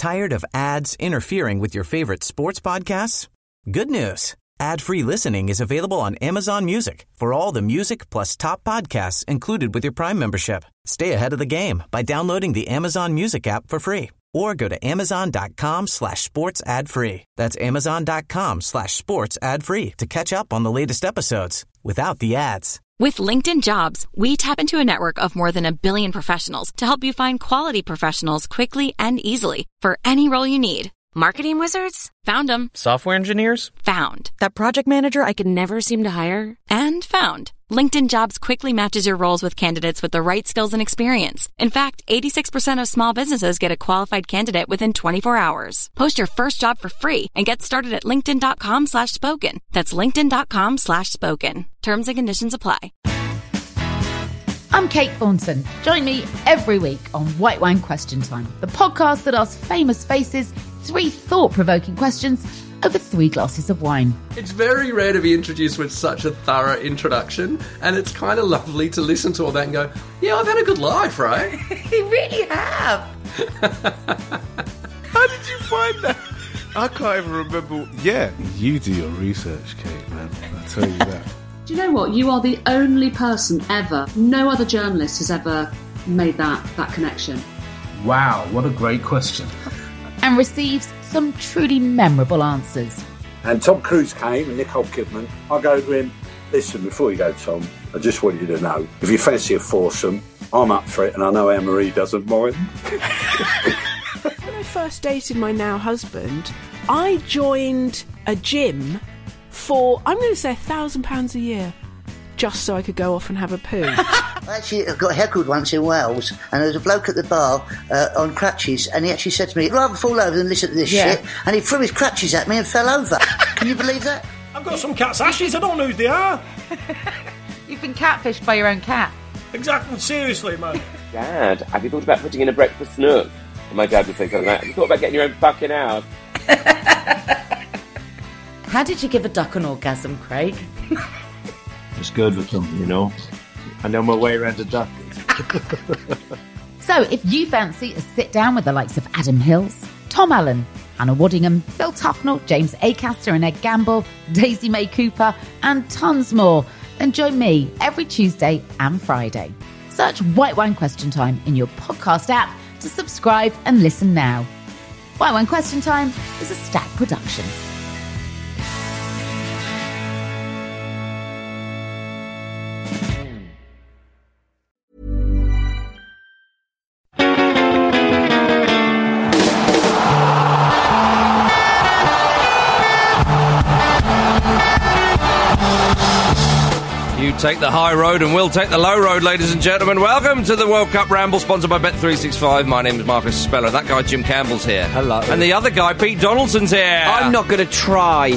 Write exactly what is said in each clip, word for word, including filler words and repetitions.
Tired of ads interfering with your favorite sports podcasts? Good news. Ad-free listening is available on Amazon Music for all the music plus top podcasts included with your Prime membership. Stay ahead of the game by downloading the Amazon Music app for free or go to amazon.com slash sports ad free. That's amazon.com slash sports ad free to catch up on the latest episodes without the ads. With LinkedIn Jobs, we tap into a network of more than a billion professionals to help you find quality professionals quickly and easily for any role you need. Marketing wizards? Found them. Software engineers? Found. That project manager I could never seem to hire? And found. LinkedIn Jobs quickly matches your roles with candidates with the right skills and experience. In fact, eighty-six percent of small businesses get a qualified candidate within twenty-four hours. Post your first job for free and get started at linkedin.com slash spoken. That's linkedin.com slash spoken. Terms and conditions apply. I'm Kate Thornton. Join me every week on White Wine Question Time, the podcast that asks famous faces three thought-provoking questions over three glasses of wine. It's very rare to be introduced with such a thorough introduction, and it's kind of lovely to listen to all that and go, yeah, I've had a good life, right? You really have. How did you find that? I can't even remember. Yeah, you do your research, Kate, man. I'll tell you that. Do you know what? You are the only person ever, no other journalist has ever made that, that connection. Wow, what a great question. And receives some truly memorable answers. And Tom Cruise came and Nicole Kidman. I go to him, listen, before you go, Tom, I just want you to know, if you fancy a foursome, I'm up for it, and I know Anne-Marie doesn't mind. When I first dated my now husband, I joined a gym for, I'm going to say, a thousand pounds a year, just so I could go off and have a poo. Actually, I got heckled once in Wales, and there was a bloke at the bar uh, on crutches, and he actually said to me, I'd rather fall over than listen to this Yeah. shit, and he threw his crutches at me and fell over. Can you believe that? I've got some cat's ashes, I don't know who they are. You've been catfished by your own cat. Exactly, seriously, man. Dad, have you thought about putting in a breakfast nook? And my dad would say something like, have you thought about getting your own fucking house? How did you give a duck an orgasm, Craig? It's good with them, you know. I know my way around a duck. So if you fancy a sit-down with the likes of Adam Hills, Tom Allen, Hannah Waddingham, Phil Tufnell, James Acaster and Ed Gamble, Daisy May Cooper, and tons more, then join me every Tuesday and Friday. Search White Wine Question Time in your podcast app to subscribe and listen now. White Wine Question Time is a Stack production. You take the high road and we'll take the low road, ladies and gentlemen. Welcome to the World Cup Ramble, sponsored by Bet three sixty-five. My name is Marcus Speller. That guy, Jim Campbell's here. Hello. And the other guy, Pete Donaldson's here. I'm not going to try.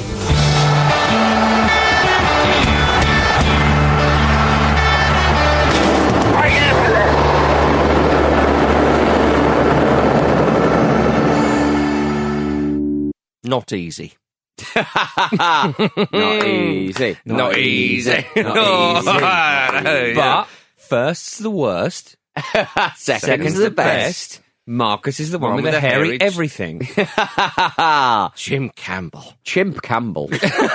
Not easy. Not easy. Not easy. Not easy. Yeah. But first's the worst. Second's, Second's the the best. best. Marcus is the one, One with, with the the hairy hairy- everything. Jim Campbell. Chimp Campbell.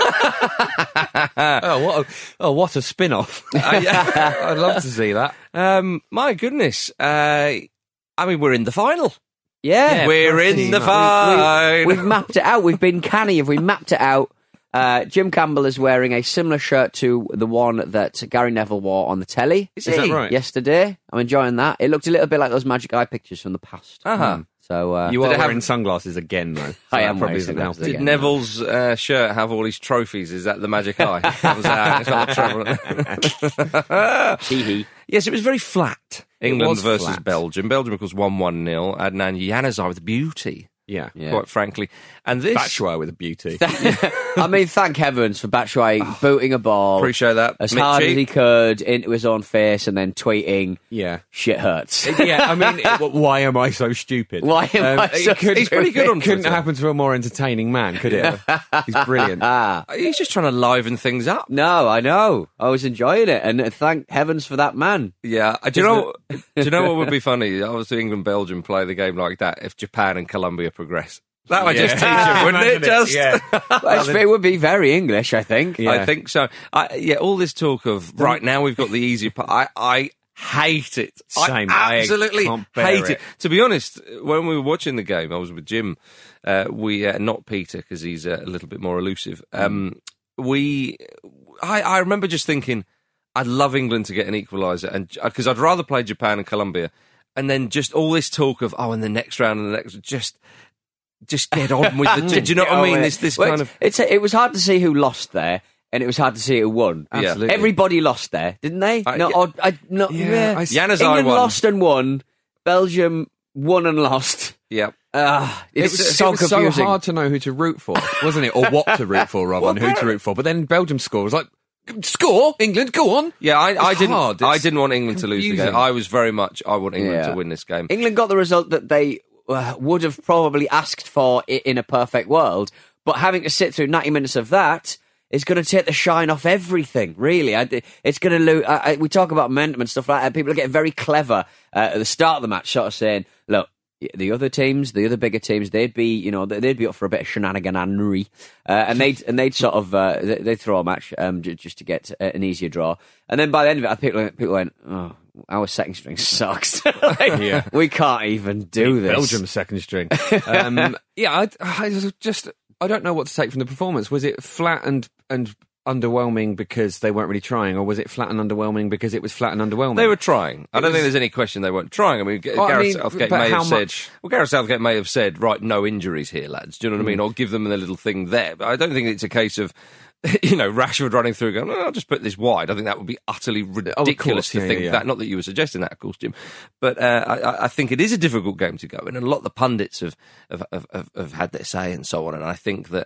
oh, what a, oh, what a spin-off. Uh, yeah. I'd love to see that. Um, my goodness. Uh, I mean, we're in the final. Yeah. We're in the final. We've, we've mapped it out. We've been canny. Have we mapped it out? Uh, Jim Campbell is wearing a similar shirt to the one that Gary Neville wore on the telly. Is that right? Yesterday. I'm enjoying that. It looked a little bit like those Magic Eye pictures from the past. Uh-huh. Mm. So uh, You did are it have- wearing sunglasses again, though. So I that am probably wearing isn't sunglasses helping. Did again. Neville's uh, shirt have all his trophies? Is that the Magic Eye? That was, uh, it's not the trouble. Hee-hee. Yes, it was very flat. England was versus flat. Belgium. Belgium, of course, won one nil. Adnan Januzaj with beauty. Yeah. yeah. Quite frankly. And this... Batshuayi with a beauty. I mean, thank heavens for Batshuayi booting a ball. Appreciate that. As Mitchie. hard as he could into his own face and then tweeting, Yeah. shit hurts. Yeah, I mean, it, why am I so stupid? Why am I so could, He's pretty good on It couldn't Twitter. happen to a more entertaining man, could it? He's brilliant. He's just trying to liven things up. No, I know. I was enjoying it, and thank heavens for that man. Yeah. Uh, Do you know? Do you know what would be funny? I was England Belgium play the game like that if Japan and Colombia progress. That would Yeah. just teach him, wouldn't it? Imagine it, Just yeah. Well, it would be very English, I think. I think so. I, yeah, all this talk of right now we've got the easy part. I, I hate it. Same. I I absolutely can't bear hate it. it. To be honest, when we were watching the game, I was with Jim. Uh, we uh, not Peter because he's uh, a little bit more elusive. Um, we, I, I remember just thinking, I'd love England to get an equaliser, and because I'd rather play Japan and Colombia, and then just all this talk of oh, in the next round and the next, just. Just get on with the. Do you know what I mean? This, this Well, kind it's, of. It's it was hard to see who lost there, and it was hard to see who won. Yeah. Absolutely. Everybody lost there, didn't they? Uh, no, yeah. or, I, no, Yeah, yeah. I- Januzaj England won. lost and won. Belgium won and lost. Yeah. Uh, It it's was, so it was confusing. so hard to know who to root for, wasn't it? Or what to root for, rather Well, than who to root for. But then Belgium score was like, score, England, go on. Yeah, I, I It's didn't. hard. I It's didn't want England to lose the confusing. game. I was very much. I want England Yeah. to win this game. England got the result that they uh, would have probably asked for i- in a perfect world, but having to sit through ninety minutes of that is going to take the shine off everything, really. I, it's going to lose. I, I, we talk about momentum and stuff like that. People are getting very clever uh, at the start of the match, sort of saying, look, the other teams, the other bigger teams, they'd be, you know, they'd be up for a bit of shenaniganery, uh, and they'd and they'd sort of uh, they'd throw a match um, j- just to get uh, an easier draw. And then by the end of it, people people went, oh, our second string sucks. Like, Yeah. we can't even do this. Belgium's second string. Um, yeah, I, I just I don't know what to take from the performance. Was it flat and and underwhelming because they weren't really trying, or was it flat and underwhelming because it was flat and underwhelming? They were trying. I It don't was- think there's any question they weren't trying. I mean, G- Well, I Gareth mean, Southgate but may how have said, much- well, Gareth Southgate may have said, right, no injuries here, lads. Do you know what I mean? Or give them a little thing there. But I don't think it's a case of, you know, Rashford running through going, oh, I'll just put this wide. I think that would be utterly ridiculous course, to yeah, think yeah, yeah. that. Not that you were suggesting that, of course, Jim. But uh, I, I think it is a difficult game to go in. And a lot of the pundits have, have, have, have, have had their say and so on. And I think that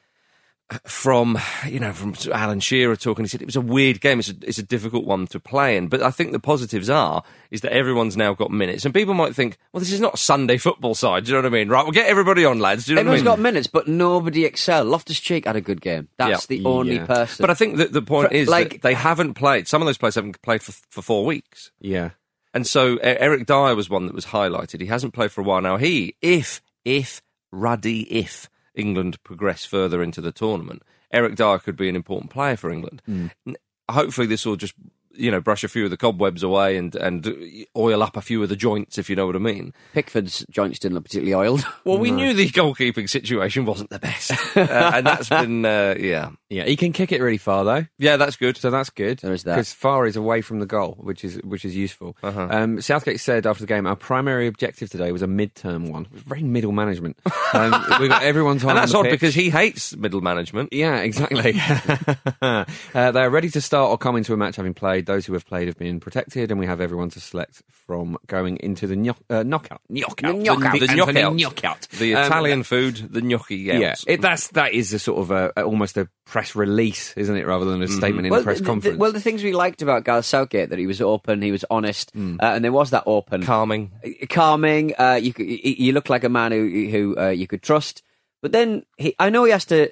from, you know, from Alan Shearer talking, he said it was a weird game. It's a, it's a difficult one to play in. But I think the positives are, is that everyone's now got minutes. And people might think, well, this is not a Sunday football side. Do you know what I mean? Right, we'll get everybody on, lads. Do you know Everyone's what I got mean? minutes, but nobody excelled. Loftus-Cheek had a good game. That's Yeah. the only Yeah. person. But I think that the point For- is like- that they haven't played. Some of those players haven't played for, for four weeks. Yeah. And so E- Eric Dyer was one that was highlighted. He hasn't played for a while now. He, if, if, ruddy, if England progress further into the tournament, Eric Dyer could be an important player for England. Mm. N- Hopefully this will just, you know, brush a few of the cobwebs away and, and oil up a few of the joints, if you know what I mean. Pickford's joints didn't look particularly oiled. Well, we knew the goalkeeping situation wasn't the best. uh, and that's been, uh, yeah. Yeah, he can kick it really far though. Yeah, that's good. So that's good. There is that. Because far is away from the goal, which is which is useful. Uh-huh. Um, Southgate said after the game, our primary objective today was a mid-term one. It was very middle management. Um, we got everyone's time And that's on odd the pitch. because he hates middle management. Yeah, exactly. uh, they are ready to start or come into a match having played. Those who have played have been protected, and we have everyone to select from going into the knock, uh, knockout. Knockout. knockout. The, The Anthony knockout. knockout. The Um, Italian food, the gnocchi. Yeah, it, that's that is a sort of a, a- almost a press release, isn't it, rather than a statement in well, a press the- the- conference. well, the things we liked about Gareth Southgate, that he was open, he was honest, uh, and there was that open, calming, calming. Uh, you could, you you look like a man who who uh, you could trust. But then he, I know he has to.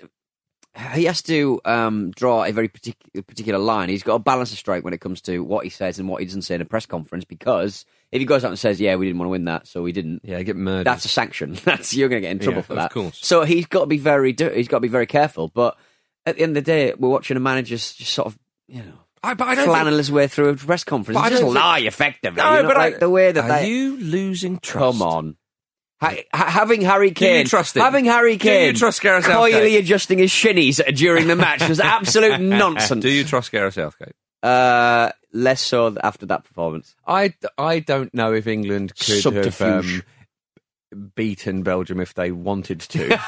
He has to um, draw a very partic- particular line. He's got to balance the strike when it comes to what he says and what he doesn't say in a press conference. Because if he goes out and says, "Yeah, we didn't want to win that, so we didn't," yeah, get murdered. That's a sanction. That's you're going to get in trouble Yeah, for of that. course. So he's got to be very. He's got to be very careful. But at the end of the day, we're watching a manager just sort of, you know, I, but I don't flannel think- his way through a press conference. But I Just don't think- lie effectively. No, you know, but like I- the way that are they, you losing trust? Come on. Ha- ha- having Harry Do you Kane, trust him? having Harry Do you Kane, trust Gareth coyly Southgate? adjusting his shinnies during the match was absolute nonsense. Do you trust Gareth Southgate? Uh, less so after that performance. I, I don't know if England could Subterfuge. have um, beaten Belgium if they wanted to. So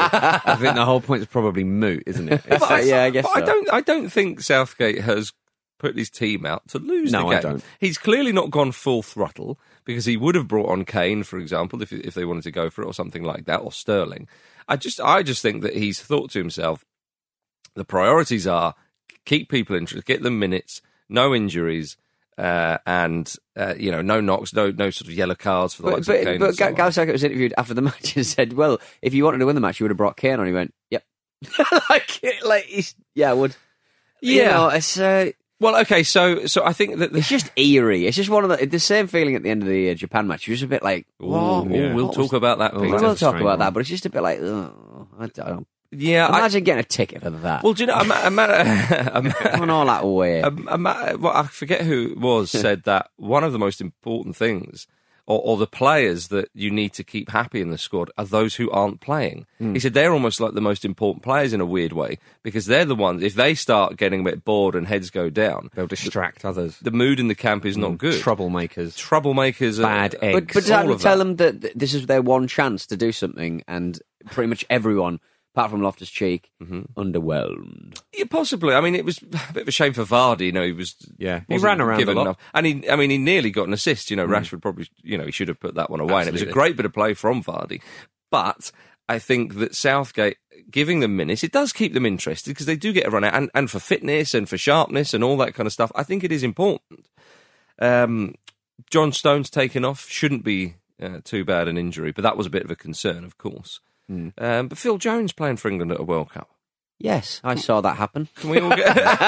I think the whole point is probably moot, isn't it? It's- But I- yeah, I guess but I so. don't. I don't think Southgate has put his team out to lose No, the I game. don't. He's clearly not gone full throttle because he would have brought on Kane, for example, if if they wanted to go for it or something like that, or Sterling. I just I just think that he's thought to himself, the priorities are keep people interested, get them minutes, no injuries. Uh, and uh, you know, no knocks, no no sort of yellow cards for the But, likes but, of Kane. but and so Ga- on. Gareth Southgate was interviewed after the match and said, "Well, if you wanted to win the match, you would have brought Kane on." He went, "Yep." like, like he's, yeah, I would. You Yeah. know, it's. Uh, Well, okay, so so I think that it's just eerie. It's just one of the the same feeling at the end of the uh, Japan match. You're just a bit like, oh, yeah. we'll what talk was, about that. Oh, Peter. we'll talk about that, but it's just a bit like, oh, I don't. Yeah, imagine I, getting a ticket for that. Well, do you know? I'm, I'm, I'm, going all that way. I'm, I'm, well, I forget who it was said that one of the most important things, or, or the players that you need to keep happy in the squad, are those who aren't playing. Mm. He said they're almost like the most important players in a weird way, because they're the ones. If they start getting a bit bored and heads go down, they'll distract the, others. The mood in the camp is mm. not good. Troublemakers, troublemakers, bad are, eggs. But, but does that tell them that this is their one chance to do something, and pretty much everyone, apart from Loftus-Cheek, mm-hmm. underwhelmed? Yeah, possibly. I mean, it was a bit of a shame for Vardy. You know, he was yeah, he ran around given a lot, enough. and he, I mean, he nearly got an assist. You know, mm. Rashford probably, you know, he should have put that one away. Absolutely. And it was a great bit of play from Vardy. But I think that Southgate giving them minutes, it does keep them interested because they do get a run out, and, and for fitness and for sharpness and all that kind of stuff. I think it is important. Um, John Stones taken off shouldn't be uh, too bad an injury, but that was a bit of a concern, of course. Mm. Um, but Phil Jones playing for England at a World Cup. Yes, I saw that happen. Can we all get...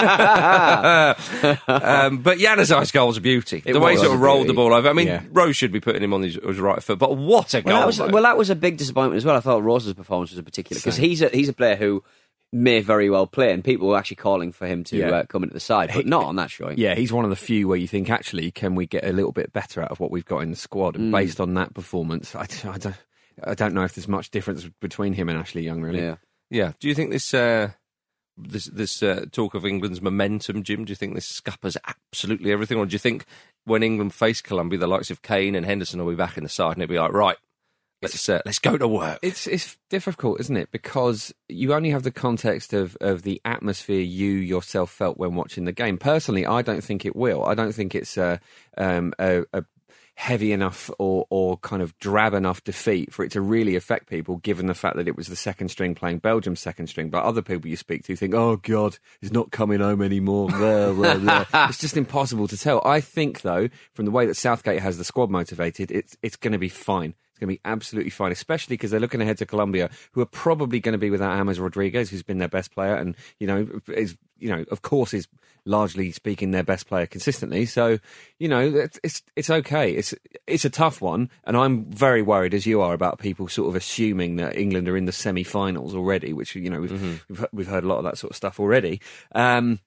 um, but Januzaj's goal's a beauty. It the way he sort of rolled the ball over. I mean, yeah. Rose should be putting him on his, his right foot, but what a goal. Well, that was, well, that was a big disappointment as well. I thought Rose's performance was a particular... Because he's a, he's a player who may very well play, and people were actually calling for him to yeah. uh, come into the side, but he, not on that showing. Yeah, he's one of the few where you think, actually, can we get a little bit better out of what we've got in the squad? And mm. based on that performance, I, I don't... I don't know if there's much difference between him and Ashley Young, really. Yeah. Yeah. Do you think this uh, this this uh, talk of England's momentum, Jim, do you think this scuppers absolutely everything? Or do you think when England face Colombia, the likes of Kane and Henderson will be back in the side and it'll be like, right, let's uh, let's go to work? It's it's difficult, isn't it? Because you only have the context of, of the atmosphere you yourself felt when watching the game. Personally, I don't think it will. I don't think it's uh, um, a, a heavy enough or, or kind of drab enough defeat for it to really affect people, given the fact that it was the second string playing Belgium's second string. But other people you speak to think, oh, God, he's not coming home anymore. Blah, blah, blah. It's just impossible to tell. I think, though, from the way that Southgate has the squad motivated, it's it's going to be fine. It's going to be absolutely fine, especially because they're looking ahead to Colombia, who are probably going to be without James Rodriguez, who's been their best player, and you know, is you know, of course, is largely speaking their best player consistently. So, you know, it's it's, it's okay. It's it's a tough one, and I'm very worried, as you are, about people sort of assuming that England are in the semi-finals already, which you know we've mm-hmm. we've, we've heard a lot of that sort of stuff already. Um,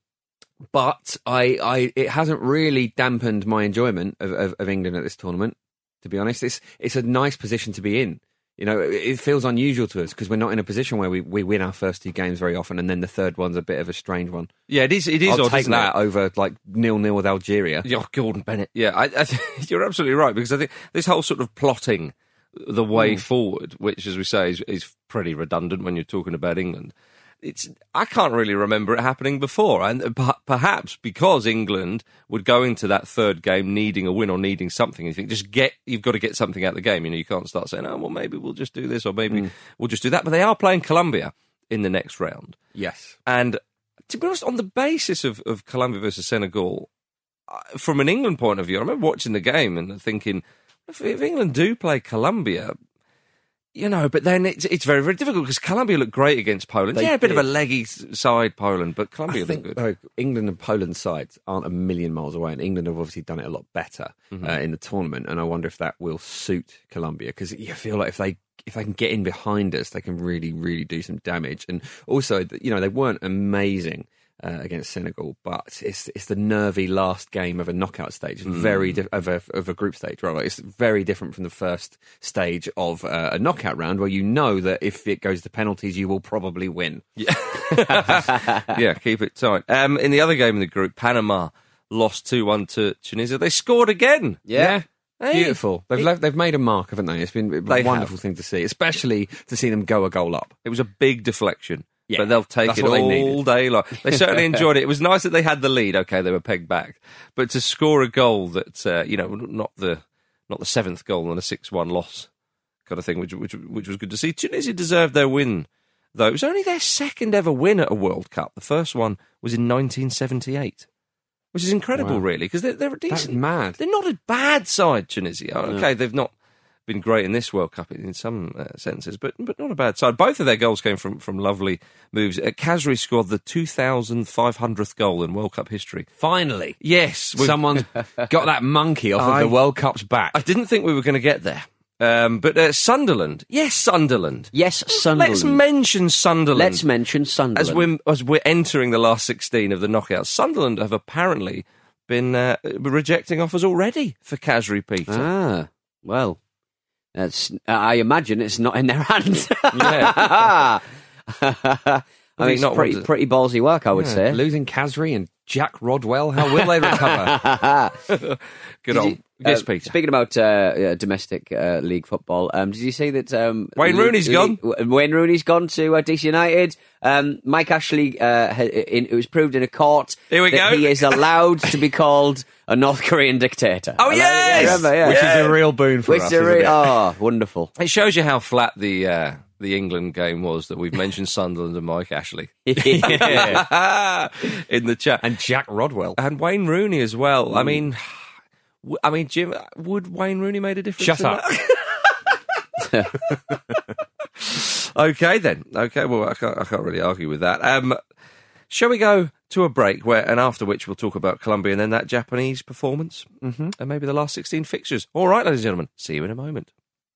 but I, I, it hasn't really dampened my enjoyment of, of, of England at this tournament. To be honest, it's it's a nice position to be in. You know, it, it feels unusual to us because we're not in a position where we, we win our first two games very often, and then the third one's a bit of a strange one. Yeah, it is. It is. I'll odd, take isn't that it? over like nil nil with Algeria. Yeah, Gordon Bennett. Yeah, I, I think you're absolutely right, because I think this whole sort of plotting the way mm. forward, which, as we say, is, is pretty redundant when you're talking about England. It's I can't really remember it happening before, and perhaps because England would go into that third game needing a win or needing something. You think just get you've got to get something out of the game. You know, you can't start saying, oh well, maybe we'll just do this or maybe mm. we'll just do that. But they are playing Colombia in the next round. Yes, and to be honest, on the basis of, of Colombia versus Senegal, from an England point of view, I remember watching the game and thinking, if, if England do play Colombia. You know, but then it's it's very, very difficult because Colombia looked great against Poland. They yeah, a bit did. of a leggy side, Poland, but Colombia looked good. Though, England and Poland sides aren't a million miles away, and England have obviously done it a lot better mm-hmm. uh, in the tournament, and I wonder if that will suit Colombia, because you feel like if they if they can get in behind us, they can really, really do some damage. And also, you know, they weren't amazing Uh, against Senegal, but it's it's the nervy last game of a knockout stage, mm. very di- of a of a group stage, right? It's very different from the first stage of uh, a knockout round, where you know that if it goes to penalties, you will probably win. Yeah, yeah, keep it tight. Um, in the other game in the group, Panama lost two one to Tunisia. They scored again. Yeah. yeah. Hey. Beautiful. They've it, left, they've made a mark, haven't they? It's been a wonderful have. thing to see, especially to see them go a goal up. It was a big deflection. Yeah, but they'll take it all day long. They certainly enjoyed it. It was nice that they had the lead. Okay, they were pegged back, but to score a goal that uh, you know, not the not the seventh goal and a six one loss kind of thing, which which which was good to see. Tunisia deserved their win, though. It was only their second ever win at a World Cup. The first one was in nineteen seventy-eight, which is incredible, wow. really, because they're they're a decent. That's mad. They're not a bad side, Tunisia. Okay, no. they've not been great in this World Cup in some uh, senses, but but not a bad side. Both of their goals came from, from lovely moves. Uh, Khazri scored the two thousand five hundredth goal in World Cup history. Finally. Yes. we've- Someone's got that monkey off I- of the World Cup's back. I didn't think we were going to get there. Um, but uh, Sunderland. Yes, Sunderland. Yes, Sunderland. Let's mention Sunderland. Let's mention Sunderland. As we're, as we're entering the last sixteen of the knockouts, Sunderland have apparently been uh, rejecting offers already for Khazri Peter. Ah, well, that's. I imagine it's not in their hands. Yeah. I mean, it's not pretty, want to- pretty ballsy work, I would Yeah, say. Losing Khazri and Jack Rodwell, how will they recover? Good Did old. you- yes, uh, Peter. Speaking about uh, uh, domestic uh, league football, um, did you see that um, Wayne Rooney's gone? Wayne Rooney's gone to uh, D C United. Um, Mike Ashley, uh, ha- in, it was proved in a court Here we that go. he is allowed to be called a North Korean dictator. Oh, Hello? yes! Yeah, remember, yeah. Which is a real boon for Which us, is a isn't re- it? oh, wonderful. It shows you how flat the uh, the England game was that we've mentioned Sunderland and Mike Ashley Yeah. in the chat, And Jack Rodwell. and Wayne Rooney as well. I mean, w- I mean, Jim, would Wayne Rooney made a difference? Shut in up. that? Okay, then. Okay, well, I can't, I can't really argue with that. Um, shall we go to a break, where, and after which we'll talk about Colombia and then that Japanese performance, mm-hmm. and maybe the last sixteen fixtures. All right, ladies and gentlemen, see you in a moment.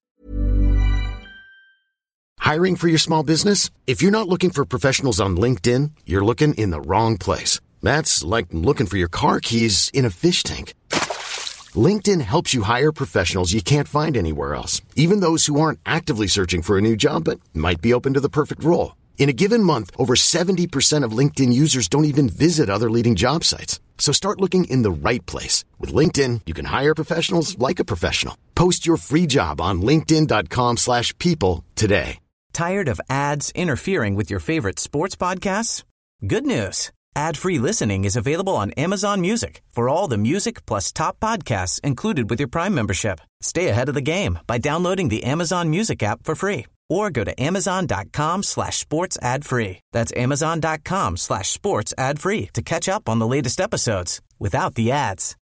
Hiring for your small business? If you're not looking for professionals on LinkedIn, you're looking in the wrong place. That's like looking for your car keys in a fish tank. LinkedIn helps you hire professionals you can't find anywhere else, even those who aren't actively searching for a new job but might be open to the perfect role. In a given month, over seventy percent of LinkedIn users don't even visit other leading job sites. So start looking in the right place. With LinkedIn, you can hire professionals like a professional. Post your free job on linkedin.com slash people today. Tired of ads interfering with your favorite sports podcasts? Good news. Ad-free listening is available on Amazon Music for all the music plus top podcasts included with your Prime membership. Stay ahead of the game by downloading the Amazon Music app for free or go to amazon.com slash sports ad free. That's amazon.com slash sports ad free to catch up on the latest episodes without the ads.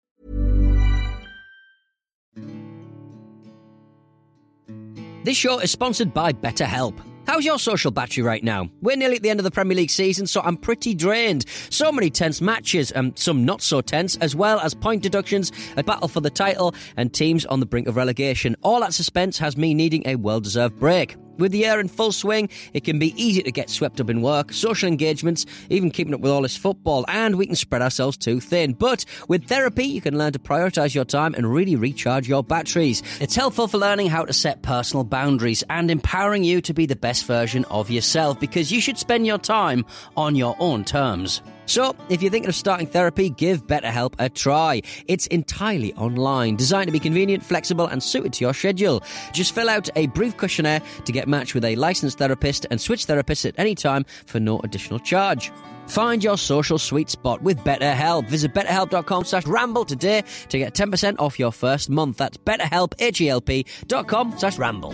This show is sponsored by BetterHelp. How's your social battery right now? We're nearly at the end of the Premier League season, so I'm pretty drained. So many tense matches, and some not so tense, as well as point deductions, a battle for the title, and teams on the brink of relegation. All that suspense has me needing a well-deserved break. With the year in full swing, it can be easy to get swept up in work, social engagements, even keeping up with all this football, and we can spread ourselves too thin. But with therapy, you can learn to prioritise your time and really recharge your batteries. It's helpful for learning how to set personal boundaries and empowering you to be the best version of yourself, because you should spend your time on your own terms. So, if you're thinking of starting therapy, give BetterHelp a try. It's entirely online, designed to be convenient, flexible, and suited to your schedule. Just fill out a brief questionnaire to get matched with a licensed therapist and switch therapists at any time for no additional charge. Find your social sweet spot with BetterHelp. Visit betterhelp.com slash ramble today to get ten percent off your first month. That's betterhelp, H-E-L-P dot com slash ramble.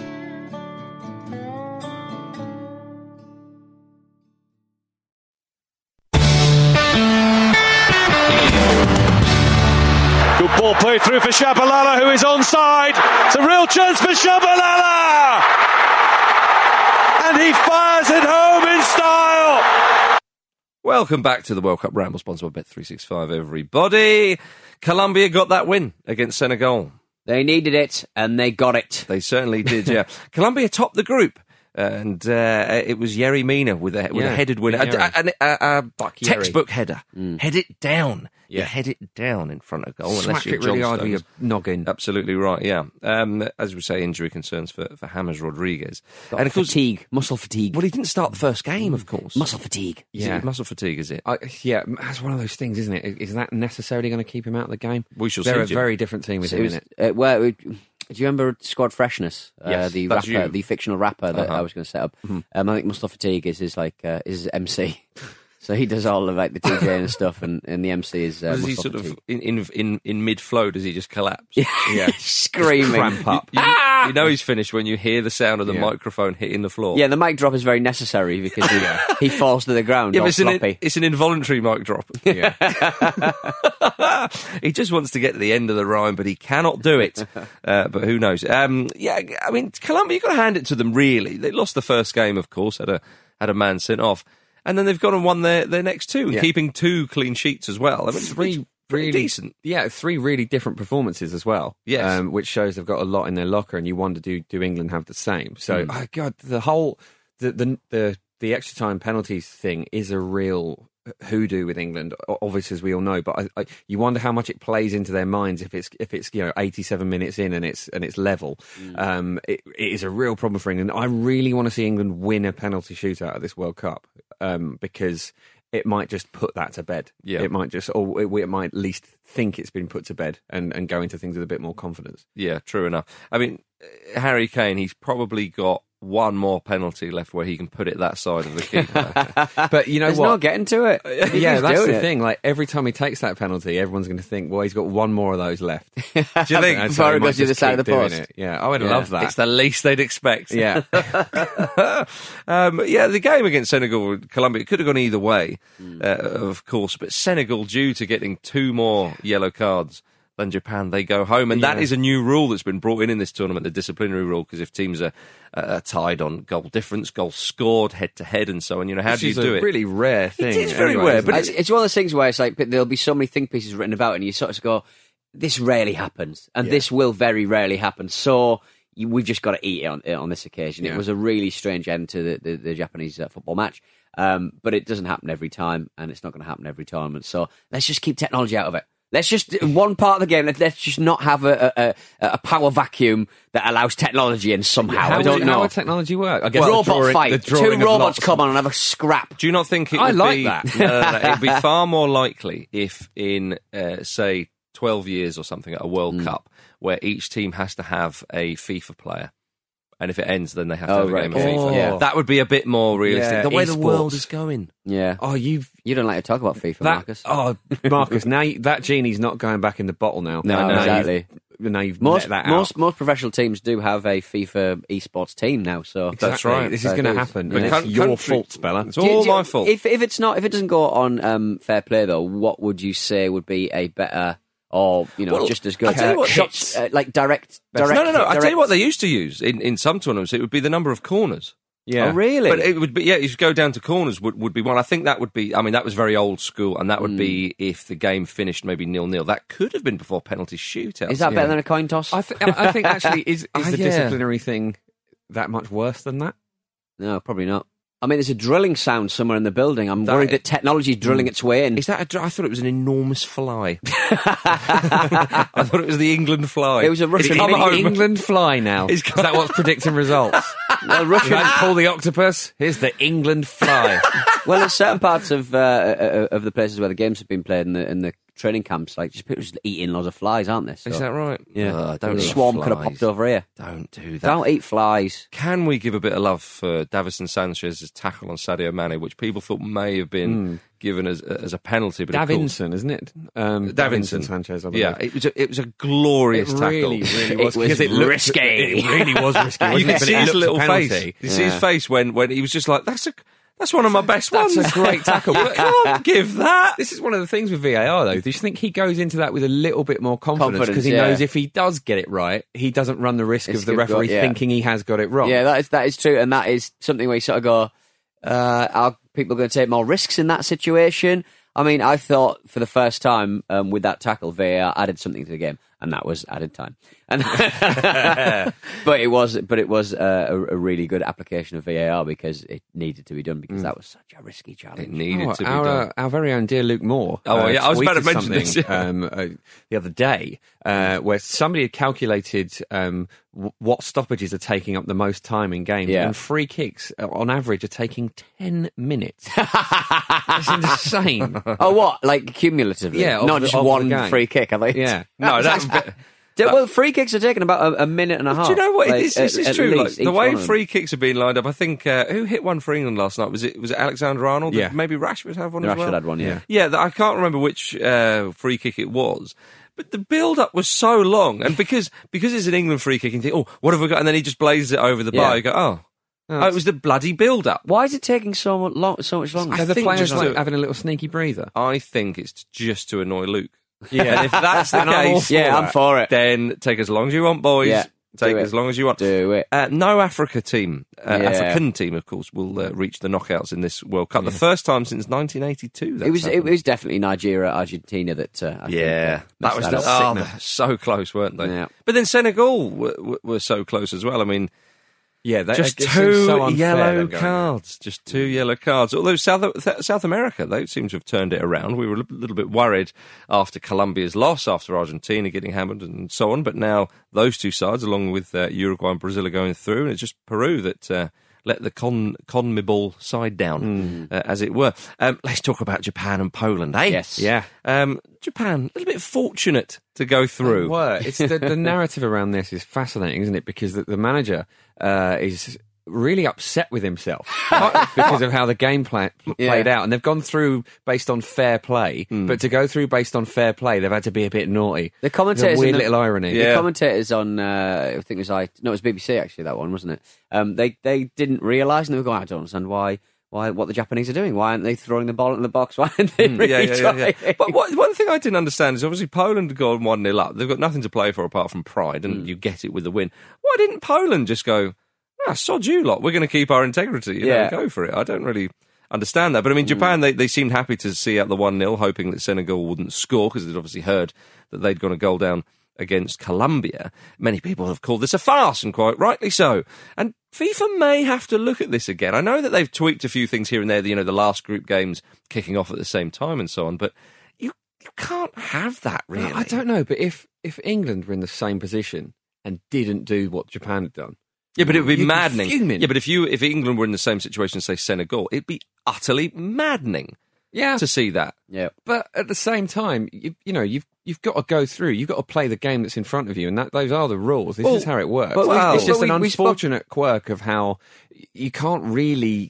Good ball played through for Shabalala, who is onside. It's a real chance for Shabalala! And he fires it home in style! Welcome back to the World Cup Ramble, sponsored by Bet three sixty-five, everybody. Colombia got that win against Senegal. They needed it, and they got it. They certainly did, yeah. Colombia topped the group, and uh, it was Yerry Mina with a, with Yeah, a headed winner. A, Yerry. a, a, a Fuck Yerry. textbook header. Mm. Head it down. Yeah. You head it down in front of goal. unless Smack you're it really John hard with your Stones. noggin. Absolutely right, yeah. Um, as we say, injury concerns for, for James Rodriguez. Got and of course, fatigue, muscle fatigue. well, he didn't start the first game, of course. Muscle fatigue. Is Yeah. it muscle fatigue, is it? I, yeah, that's one of those things, isn't it? Is that necessarily going to keep him out of the game? We shall They're see, a Jim. very different team with So him it was, in it. uh, where, do you remember Squad Freshness? Uh, Yes, the that's rapper, you. the fictional rapper that Uh-huh. I was going to set up. Mhm. Um, I think Muscle Fatigue is his like uh, is his M C. So he does all of like the DJing and stuff, and, and the M C is. Uh, does he sort of in in in, in mid flow? Does he just collapse? Yeah, screaming, cramp up. You, you, you know he's finished when you hear the sound of the Yeah. microphone hitting the floor. Yeah, the mic drop is very necessary because he, he falls to the ground. Yeah, all but it's an, floppy. it's an involuntary mic drop. Yeah. He just wants to get to the end of the rhyme, but he cannot do it. Uh, but who knows? Um, yeah, I mean, Colombia, you've got to hand it to them, really. They lost the first game, of course, had a had a man sent off. And then they've gone and won their, their next two, and Yeah. keeping two clean sheets as well. I mean, three pretty really decent. Yeah, three really different performances as well. Yes. um, which shows they've got a lot in their locker, and you wonder, do do England have the same? So, Mm. oh God, the whole the the the, the extra time penalties thing is a real hoodoo with England, o- obviously, as we all know. But I, I, you wonder how much it plays into their minds if it's if it's you know eighty-seven minutes in and it's and it's level. Mm. Um, it, it is a real problem for England. I really want to see England win a penalty shootout at this World Cup, um, because it might just put that to bed. Yeah. It might just, or it, it might at least think it's been put to bed and, and go into things with a bit more confidence. Yeah, true enough. I mean, uh, Harry Kane, he's probably got one more penalty left where he can put it that side of the keeper. But you know There's what? no getting to it. Yeah, He's that's doing the it. thing. Like every time he takes that penalty, everyone's going to think, "Well, he's got one more of those left." Do you think? And Before he it might goes to the just side of keep the doing post. it. Yeah, I would Yeah. love that. It's the least they'd expect. Yeah. um, yeah, the game against Senegal and Colombia, it could have gone either way, Hmm. uh, of course. But Senegal, due to getting two more yellow cards than Japan, they go home. And that Yeah. is a new rule that's been brought in in this tournament, the disciplinary rule, because if teams are, uh, are tied on goal difference, goals scored, head-to-head and so on, you know, how Which do you is do a it? really rare thing. It is very anyway, rare, isn't but it? It's, it's one of those things where it's like there'll be so many think pieces written about, it and you sort of go, "This rarely happens, and Yeah. this will very rarely happen." So you, we've just got to eat it on, on this occasion. Yeah. It was a really strange end to the, the, the Japanese uh, football match, um, but it doesn't happen every time, and it's not going to happen every tournament. So let's just keep technology out of it. Let's just one part of the game. Let's, let's just not have a, a, a, a power vacuum that allows technology in somehow. How I don't would, know. How would technology work? I guess the Robot drawing- fight. the Two drawing of robots lots. come on and have a scrap. Do you not think it I would like be... that. No, no, no, it'd be far more likely if in, uh, say, twelve years or something at a World Mm. Cup, where each team has to have a FIFA player. And if it ends, then they have to Oh, have a right, game of okay. FIFA. Yeah. That would be a bit more realistic. Yeah, the way the esports. world is going. Yeah. Oh, you've You don't like to talk about FIFA, that. Marcus. Oh, Marcus. Now you, that genie's not going back in the bottle now. No, now exactly. You've, now you've Most let that most out. most professional teams do have a FIFA esports team now, so That's right. This is So going to it is. happen. Yeah. And Coun- it's your country- fault, Speller. It's all Do you- my fault. If if it's not if it doesn't go on um, fair play though, what would you say would be a better or you know Well, just as I'll good tell you what, shots uh, like direct direct? no, no, no. I tell you direct- what they used to use in, in some tournaments. It would be the number of corners. Yeah. Oh really? But it would be, yeah, you should go down to corners would, would be one. I think that would be, I mean, that was very old school, and that would be if the game finished maybe nil-nil. That could have been before penalty shootouts. Is that Yeah. better than a coin toss? I, th- I think actually is, is Ah, the yeah. disciplinary thing that much worse than that? No, probably not. I mean, there's a drilling sound somewhere in the building. I'm That- worried that technology is drilling its way in. Is that a, dr- I thought it was an enormous fly. I thought it was the England fly. It was a It's Russian. an home. England fly now. It's Is that what's predicting results? Well, You Russian. don't pull the octopus. Here's the England fly. Well, there's certain parts of uh, uh, of the places where the games have been played in the in the training camps, like just people just eating loads of flies, aren't they? So, Is that right? Yeah. Uh, don't the eat swarm could have flies. popped over here. Don't do that. Don't eat flies. Can we give a bit of love for Davison Sanchez's tackle on Sadio Mane, which people thought may have been given as as a penalty? But of course- Davinson, isn't it? Um, Davinson. Sanchez, I believe. Yeah, it was a, it was a glorious It tackle. really, really It was. was because it looked- risky. It really was risky. you wasn't could it? But see it his looked a little penalty. face. You see his Yeah. face when, when he was just like, "That's a that's one of my best That's ones." a great tackle. You can't give that. This is one of the things with V A R, though. Do you think he goes into that with a little bit more confidence Confidence, because he yeah. knows if he does get it right, he doesn't run the risk It's of the good referee got- yeah. thinking he has got it wrong? Yeah, that is that is true, and that is something where you sort of go, uh, are people going to take more risks in that situation? I mean, I thought for the first time um, with that tackle, V A R added something to the game, and that was added time. And but it was, but it was uh, a, a really good application of V A R because it needed to be done because that was such a risky It challenge. needed Oh, to be our, done. uh, our very own dear Luke Moore. Oh, uh, yeah, I was about to tweeted mention this, something, yeah. um, uh, the other day, uh, where somebody had calculated um, w- what stoppages are taking up the most time in games, Yeah. and free kicks, uh, on average, are taking ten minutes. That's insane. Oh, what? Like cumulatively? Yeah, of not the- just of the one game. free kick. Are they? Yeah. No, That's- that Yeah, well, free kicks are taking about a, a minute and a half. Do you know what? Like, this, this at- is at true. Like, least, the each way one of them. free kicks are being lined up, I think uh, who hit one for England last night? Was it was it Alexander Arnold? Yeah. Did maybe Rashford have one as Rashford well. had one, yeah. Yeah, th- I can't remember which uh, free kick it was. But the build-up was so long, and because because it's an England free kick, and you think, oh, what have we got? And then he just blazes it over the bar. Yeah. You go, oh, oh, it was the bloody build-up. Why is it taking so much, long, so much longer? I Are the think players just like to- having a little sneaky breather? I think it's just to annoy Luke. Yeah. And if that's the And I'm all case, for Yeah, I'm that. for it. then take as long as you want, boys. Yeah, take do it. as long as you want. Do it. Uh, no Africa team, uh, Yeah. African team, of course, will uh, reach the knockouts in this World Cup. The first time since nineteen eighty-two. It was that's it happened. was definitely Nigeria, Argentina that. Uh, I Yeah, think, uh, that was messed just up. oh, they're so close, weren't they? Yeah. But then Senegal were, were, were so close as well. I mean, Yeah, that, just it seems two so unfair, yellow them going cards, just two yellow cards. Although South th- South America, they seem to have turned it around. We were a li- little bit worried after Colombia's loss, after Argentina getting hammered and so on. But now those two sides, along with uh, Uruguay and Brazil, are going through, and it's just Peru that uh, let the con CONMEBOL side down, uh, as it were. Um, let's talk about Japan and Poland, eh? Yes. Yeah. Um, Japan, a little bit fortunate to go through. They were. It's the, the narrative around this is fascinating, isn't it? Because the, the manager uh, is really upset with himself because of how the game play, played Yeah. out, and they've gone through based on fair play. But to go through based on fair play, they've had to be a bit naughty. The There's a commentators, weird in the, little irony. The Yeah. commentators on, uh, I think it was I, no, it was B B C actually. That one wasn't it? Um, they they didn't realise, and they were going, I don't understand why. Why, what the Japanese are doing? Why aren't they throwing the ball into the box? Why aren't they really yeah, yeah, yeah, yeah. trying? But what, one thing I didn't understand is obviously Poland had gone one nil up. They've got nothing to play for apart from pride, and you get it with the win. Why didn't Poland just go, ah, sod you lot, we're going to keep our integrity, you Yeah. know, go for it? I don't really understand that. But I mean, Japan, they, they seemed happy to see out the one nil, hoping that Senegal wouldn't score, because they'd obviously heard that they'd gone a goal down against Colombia. Many people have called this a farce, and quite rightly so. And FIFA may have to look at this again. I know that they've tweaked a few things here and there, you know, the last group games kicking off at the same time and so on, but you, you can't have that, really. I don't know, but if, if England were in the same position and didn't do what Japan had done, Yeah, but it would be You'd be maddening. fuming. Yeah, but if you if England were in the same situation, say Senegal, it'd be utterly maddening. Yeah. To see that. Yeah. But at the same time, you, you know, you've you've got to go through. You've got to play the game that's in front of you, and that those are the rules. This Well, is how it works. but we- it's just but an we- we spoke- unfortunate quirk of how you can't really.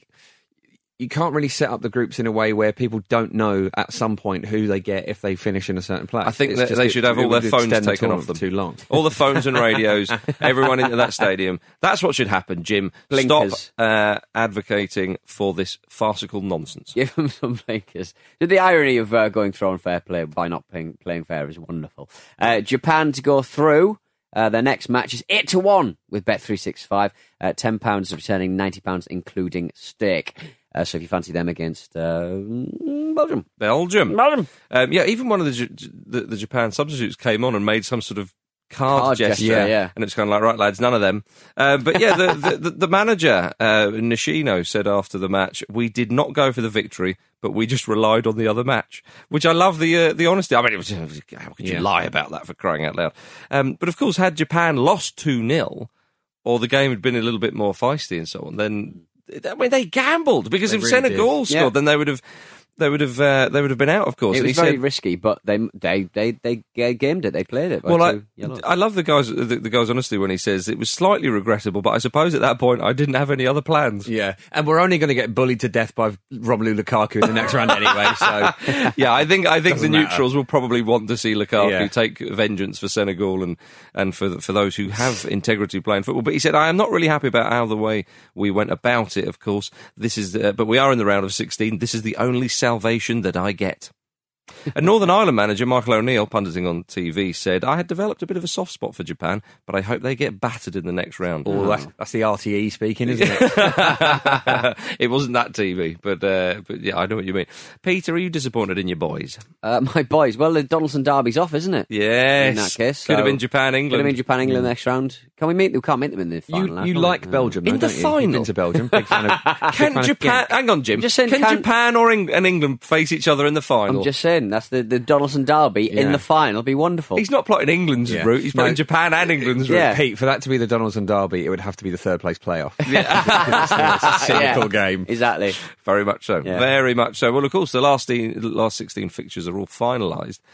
You can't really set up the groups in a way where people don't know at some point who they get if they finish in a certain place. I think It's that just- they it- should have it all their would phones extend the taken off tournament them. for too long. All the phones and radios, everyone into that stadium. That's what should happen, Jim. Blinkers. Stop uh, advocating for this farcical nonsense. Give them some blinkers. The irony of uh, going through on fair play by not playing, playing fair is wonderful. Uh, Japan to go through. Uh, their next match is eight to one with Bet three sixty-five. Uh, ten pounds returning ninety pounds including stake. Uh, so if you fancy them against uh, Belgium. Belgium. Belgium. Um, yeah, even one of the, J- the the Japan substitutes came on and made some sort of card, Card gesture. gesture, yeah. And it's kind of like, right, lads, none of them. Um, but yeah, the, the, the, the manager, uh, Nishino, said after the match, we did not go for the victory, but we just relied on the other match, which I love the uh, the honesty. I mean, it was, how could you Yeah. lie about that, for crying out loud? Um, but of course, had Japan lost two nil, or the game had been a little bit more feisty and so on, then I mean, they gambled, because They if really Senegal did. scored, Yeah. then they would have they would have uh, they would have been out, of course. It And was he very said, risky, but they they they they, they gamed it. They played it. by well, I, two yellows. I love the guy's the, the guy's honesty when he says it was slightly regrettable, but I suppose at that point I didn't have any other plans. Yeah, and we're only going to get bullied to death by Romelu Lukaku in the next round anyway. So Yeah, I think I think the Doesn't matter. neutrals will probably want to see Lukaku Yeah. take vengeance for Senegal and and for for those who have integrity playing football. But he said, I am not really happy about how the way we went about it. Of course, this is, uh, but we are in the round of sixteen. This is the only salvation that I get. A Northern Ireland manager, Michael O'Neill, punditing on T V, said, I had developed a bit of a soft spot for Japan, but I hope they get battered in the next round. oh, that's, that's the R T E speaking, isn't it? It wasn't that T V, but uh, but yeah, I know what you mean. Peter, are you disappointed in your boys? Uh, my boys. Well, the Donaldson Derby's off, isn't it? Yes. In that case, Could have so- been Japan, England. Could have been Japan, England next round. Can we meet them? We can't meet them in the final. You, now, you can like we? Belgium, though, In the don't you? final? You've been to Belgium. Big fan of. big Can fan of Japan? Genk. Hang on, Jim. I'm just saying, can, can- Japan or Eng- and England face each other in the final? I'm just saying that's the, the Donaldson Derby in Yeah. the final. Be wonderful. He's not plotting England's Yeah. route. He's plotting No. Japan and England's route. Yeah. Pete, for that to be the Donaldson Derby, it would have to be the third place playoff. Yeah. It's a cynical Yeah. game. Exactly. Very much so. Yeah. Very much so. Well, of course, the last the last sixteen fixtures are all finalised.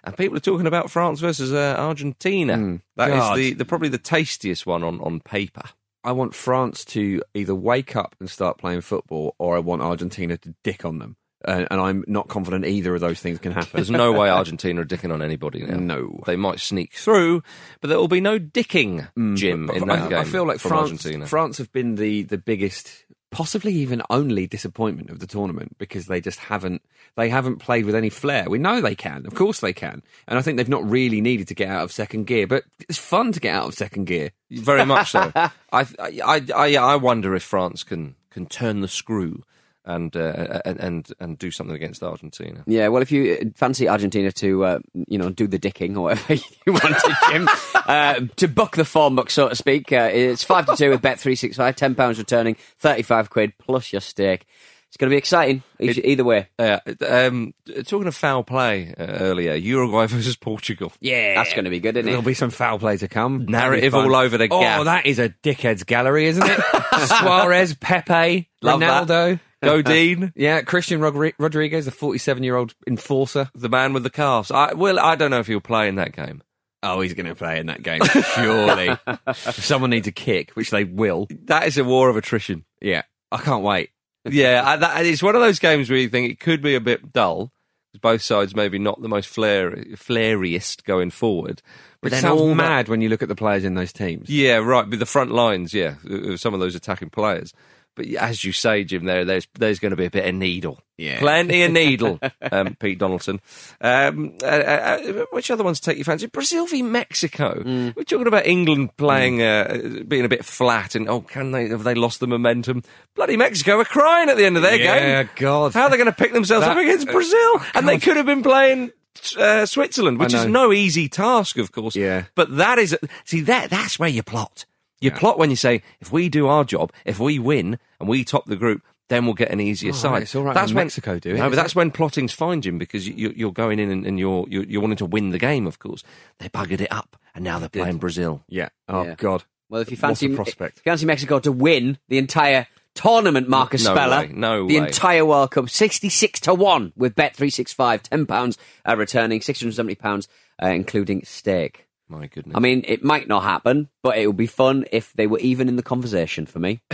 And people are talking about France versus uh, Argentina. Mm, that God. is the, the probably the tastiest one on, on paper. I want France to either wake up and start playing football, or I want Argentina to dick on them. Uh, and I'm not confident either of those things can happen. There's no way Argentina are dicking on anybody now. No. They might sneak through, but there will be no dicking, Jim, But in I, that game I feel like from France, Argentina. France have been the, the biggest, possibly even only disappointment of the tournament, because they just haven't they haven't played with any flair. We know they can, of course they can, and I think they've not really needed to get out of second gear. But it's fun to get out of second gear, Very much so. I, I, I, I wonder if France can can turn the screw and uh, and, and and do something against Argentina. Yeah, well, if you fancy Argentina to, uh, you know, do the dicking or whatever you want to, Jim, uh, to book the form book, so to speak, uh, it's five to two with Bet three sixty-five, ten pounds returning, thirty-five quid plus your stake. It's going to be exciting, each, It- either way. Yeah. Um, talking of foul play uh, earlier, Uruguay versus Portugal. Yeah, that's going to be good, isn't There'll it? be some foul play to come. Narrative That'll be fun. all over the Oh, gaff. that is a dickhead's gallery, isn't it? Suarez, Pepe, Love that. Ronaldo. Godin. Yeah, Christian Rodri- Rodriguez, the forty-seven-year-old enforcer. The man with the calves. I, well, I don't know if he'll play in that game. Oh, he's going to play in that game, surely. If someone needs a kick, which they will. That is a war of attrition. Yeah, I can't wait. Yeah, I, that, it's one of those games where you think it could be a bit dull. Both sides maybe not the most flair, flairiest going forward. But then it sounds all that- mad when you look at the players in those teams. Yeah, right. With the front lines, yeah, of some of those attacking players. But as you say, Jim, there, there's there's going to be a bit of needle. Yeah. Plenty of needle, um, Pete Donaldson. Um, uh, uh, which other ones take you fancy? Brazil v Mexico. Mm. We're talking about England playing, uh, being a bit flat, and oh, can they? Have they lost the momentum? Bloody Mexico are crying at the end of their Yeah, game. God. How are they going to pick themselves That- up against Brazil? And they could have been playing uh, Switzerland, which I is know. no easy task, of course. Yeah. But that is, see, that that's where you plot. You plot when you say, if we do our job, if we win and we top the group, then we'll get an easier Oh, side. right, it's all right that's when when Mexico do it, No, but is that's it? when plotting's fine, Jim, because you, you're going in and, and you're, you're you're wanting to win the game. Of course, they buggered it up, and now they're playing Brazil. Yeah. Oh, Yeah. God. Well, if you What's fancy, the prospect? if you fancy Mexico to win the entire tournament, Marcus No Speller, way, no the way. entire World Cup, sixty-six to one with Bet three sixty-five, ten pounds uh, returning, six hundred seventy pounds, uh, including stake. My goodness. I mean, it might not happen, but it would be fun if they were even in the conversation for me.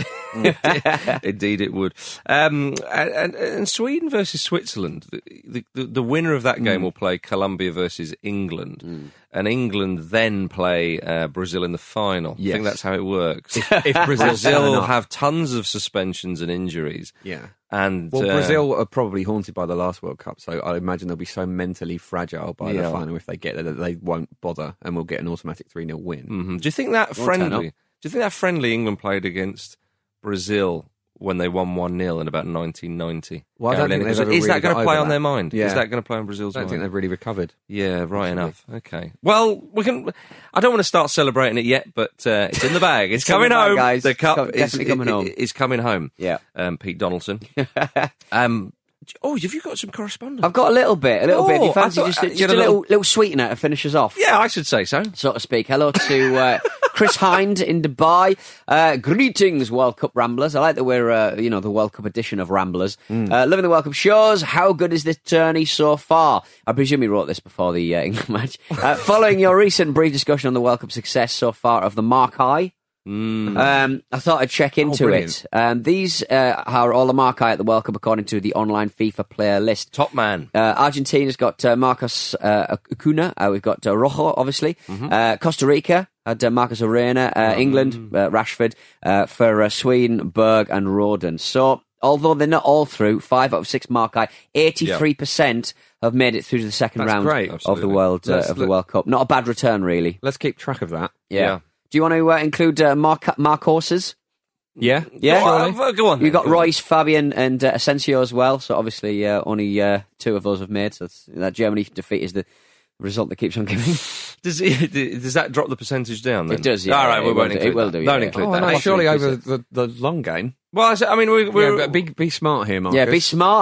Indeed, it would. Um, and, and Sweden versus Switzerland, the, the, the winner of that game Mm. will play Colombia versus England, and England then play uh, Brazil in the final. I Yes. think that's how it works. If, if Brazil, Brazil turn up. have tons of suspensions and injuries. Yeah. And Well, uh, Brazil are probably haunted by the last World Cup, so I imagine they'll be so mentally fragile by Yeah. the final if they get there that they won't bother and we'll get an automatic three nil win. mhm. Do you think that Won't turn friendly? up. Do you think that friendly England played against Brazil when they won one nil in about nineteen ninety? Well, I don't Gary think Lineker. they've ever Is that really going got to play over on that. their mind? Yeah. Is that going to play on Brazil's I don't mind? think they've really recovered. Yeah, right enough. Okay. Well, we can. I don't want to start celebrating it yet, but uh, it's in the bag. It's, It's in coming the bag, home, guys. The It's cup co- is definitely coming i- home. i- Is coming home. Yeah. Um, Pete Donaldson. um. Oh, have you got some correspondence? I've got a little bit, a little bit. If Oh, you I fancy thought- just, uh, a- you just had a a little, little- little sweetener to finish us off. Yeah, I should say so. So to speak. Hello to uh, Chris Hind in Dubai. Uh, greetings, World Cup Ramblers. I like that we're, uh, you know, the World Cup edition of Ramblers. Hmm. Uh, loving the World Cup shows. How good is this tourney so far? I presume you wrote this before the uh, England match. Uh, following your recent brief discussion on the World Cup success so far of the Marquee, Mm. Um, I thought I'd check into brilliant. it. Um, these uh, are all the Marquee at the World Cup according to the online FIFA player list. Top man. Uh, Argentina's got uh, Marcos uh, Acuna. Uh, we've got uh, Rojo, obviously. Mm-hmm. Uh, Costa Rica had uh, Marcos Arena. Uh, England, uh, Rashford. Uh, for uh, Sweden, Berg and Roden. So, although they're not all through, five out of six Marquee, eighty-three percent have made it through to the second That's round great. of Absolutely. the World uh, Let's of the look- World Cup. Not a bad return, really. Let's keep track of that. Yeah. Yeah. Do you want to uh, include uh, Mark Marcoses? Yeah? Yeah, Go on, uh, go on then, You got go on. Royce, Fabian, and uh, Asensio as well. So obviously, uh, only uh, two of those have made. So that's, that Germany defeat is the result that keeps on giving. Does it, does that drop the percentage down? Then? It does, yeah. All right, we It won't will do, include it will that. do, Don't yeah. include Oh, that. no, Possibly surely over increase the, the long game. Well, I, said- I mean, we, we're Yeah, but be, be smart here, Marcus. Yeah, be smart.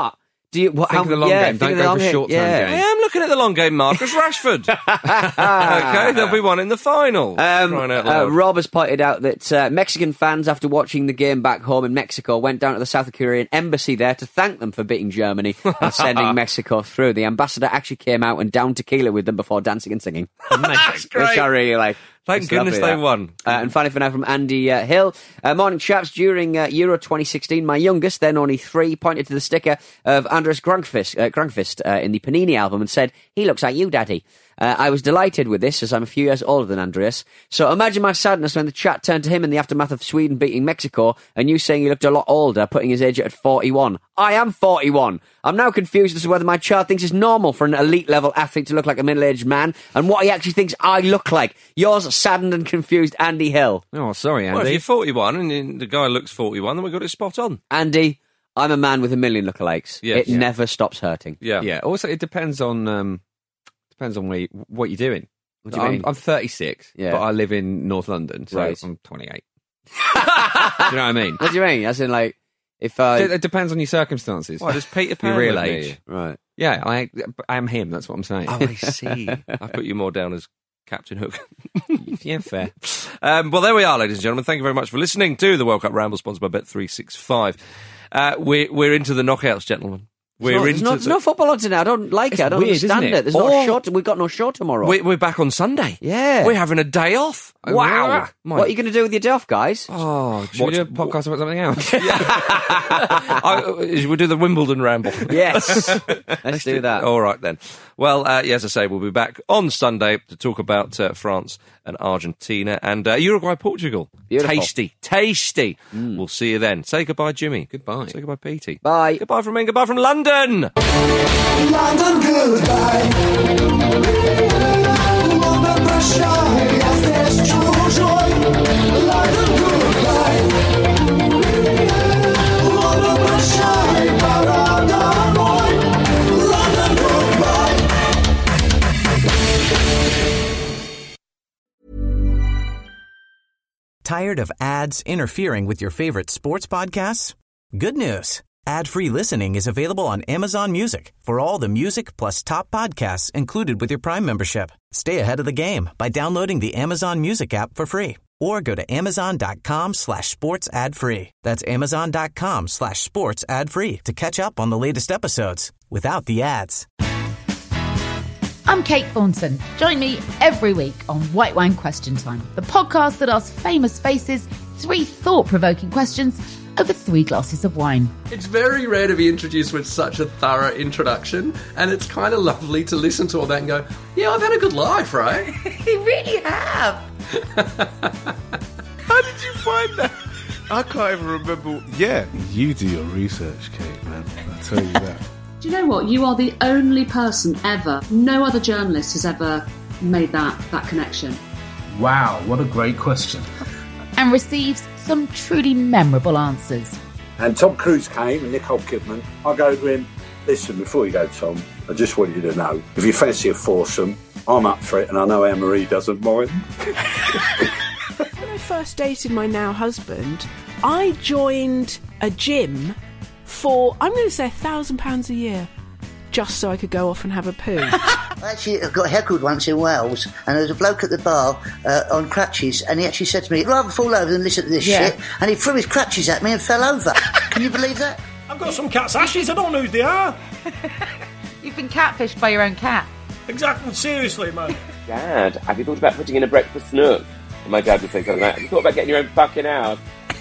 Do you, what, Think how, of the long yeah, game. think Don't of the go long for game. short-term yeah. game. I am looking at the long game, Marcus Rashford. Okay, there'll be one in the final. Um, Crying out uh, loud. Rob has pointed out that uh, Mexican fans, after watching the game back home in Mexico, went down to the South Korean embassy there to thank them for beating Germany and sending Mexico through. The ambassador actually came out and downed tequila with them before dancing and singing. That's great. Which I really like. Thank It's goodness lovely, they that. won. Uh, and finally, for now, from Andy uh, Hill. Uh, morning, chaps. During uh, Euro twenty sixteen, my youngest, then only three, pointed to the sticker of Andres Grungfist, uh, Grungfist uh, in the Panini album and said, "He looks like you, Daddy." Uh, I was delighted with this, as I'm a few years older than Andreas. So imagine my sadness when the chat turned to him in the aftermath of Sweden beating Mexico and you saying he looked a lot older, putting his age at forty-one. I am forty-one. I'm now confused as to whether my child thinks it's normal for an elite-level athlete to look like a middle-aged man and what he actually thinks I look like. Yours, saddened and confused, Andy Hill. Oh, sorry, Andy. Well, if you're forty-one and the guy looks forty-one, then we've got it spot on. Andy, I'm a man with a million lookalikes. Yes. It Yeah. never stops hurting. Yeah. Yeah. Also, it depends on um, depends on where you, what you're doing. What do you I'm, mean? I'm thirty-six, Yeah. but I live in North London, so Right. I'm twenty-eight. Do you know what I mean? What do you mean? As in, like, if I... It, it depends on your circumstances. Why does Peter Pan your real look near age? you? Right. Yeah, I I am him. That's what I'm saying. Oh, I see. I put you more down as Captain Hook. Yeah, fair. Um, well, there we are, ladies and gentlemen. Thank you very much for listening to the World Cup Ramble, sponsored by Bet three sixty-five. Uh, we're, we're into the knockouts, gentlemen. We're There's, into no, there's the- no football on today. I don't like It's it. I don't weird, isn't understand it? it. There's not Or- a show. We've got no show tomorrow. We're, we're back on Sunday. Yeah. We're having a day off. Oh, Wow. yeah. My- What are you going to do with your day off, guys? Oh, Should watch- we do a podcast about something else? I, we'll do the Wimbledon ramble. Yes. Let's do that. All right, then. Well, uh, yeah, as I say, we'll be back on Sunday to talk about uh, France and Argentina and uh, Uruguay, Portugal. Beautiful. Tasty, tasty. We'll see you then. Say goodbye, Jimmy. Goodbye. Say goodbye, Petey. Bye. Goodbye from me. Goodbye from London. London, goodbye. London, pressure, yes, there's true joy. London, goodbye. London, pressure, parada, boy. London, goodbye. Tired of ads interfering with your favorite sports podcasts? Good news. Ad-free listening is available on Amazon Music for all the music plus top podcasts included with your Prime membership. Stay ahead of the game by downloading the Amazon Music app for free or go to amazon.com slash sports ad free. That's amazon.com slash sports ad free to catch up on the latest episodes without the ads. I'm Kate Thornton. Join me every week on White Wine Question Time, the podcast that asks famous faces three thought-provoking questions over three glasses of wine. It's very rare to be introduced with such a thorough introduction, and it's kind of lovely to listen to all that and go, yeah, I've had a good life, right? You really have. How did you find that? I can't even remember. Yeah, you do your research, Kate, man. I tell you that. Do you know what? You are the only person ever, no other journalist has ever made that, that connection. Wow, what a great question. And receives some truly memorable answers. And Tom Cruise came and Nicole Kidman. I go to him, listen, before you go, Tom, I just want you to know, if you fancy a foursome, I'm up for it, and I know Anne-Marie doesn't mind. When I first dated my now husband, I joined a gym for, I'm going to say, a thousand pounds a year, just so I could go off and have a poo. I actually got heckled once in Wales, and there was a bloke at the bar uh, on crutches, and he actually said to me, "I'd rather fall over than listen to this Yeah. shit," and he threw his crutches at me and fell over. Can you believe that? I've got some cat's ashes, I don't know who they are. You've been catfished by your own cat. Exactly, seriously, man. Dad, have you thought about putting in a breakfast nook? And my dad would say something like that. Have you thought about getting your own fucking house?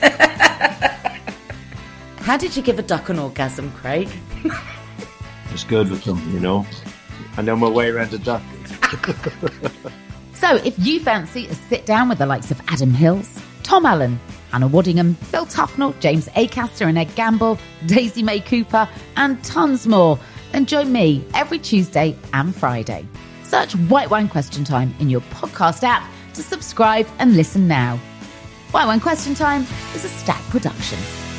How did you give a duck an orgasm, Craig? It's good with them, you know. I know my way around a duck. So if you fancy a sit down with the likes of Adam Hills, Tom Allen, Hannah Waddingham, Phil Tufnell, James Acaster and Ed Gamble, Daisy May Cooper, and tons more, then join me every Tuesday and Friday. Search White Wine Question Time in your podcast app to subscribe and listen now. White Wine Question Time is a Stack production.